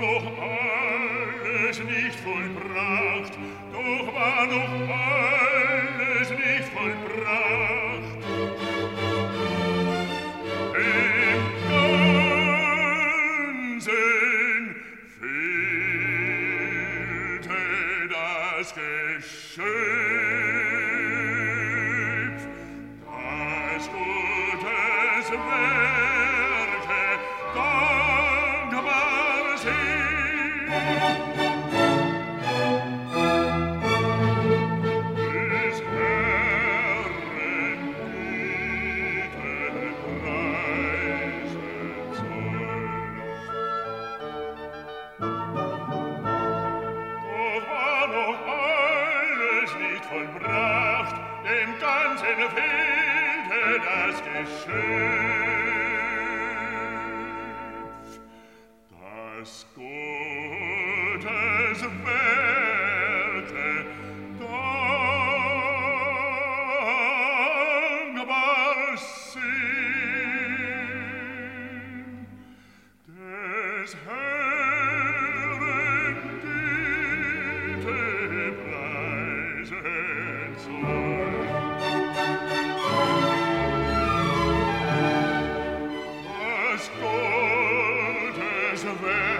noch alles nicht vollbracht, doch war noch alles nicht vollbracht. Im Ganzen fehlte das Geschöpf, das Gottes Werke dankbar sind. Des Herrn Güte preisen soll. Doch war noch alles nicht vollbracht, dem Ganzen fehlte das Geschöpf, das Gottes Werke dankbar sind. Des Herrn Güte preisen soll. Das Gottes Werke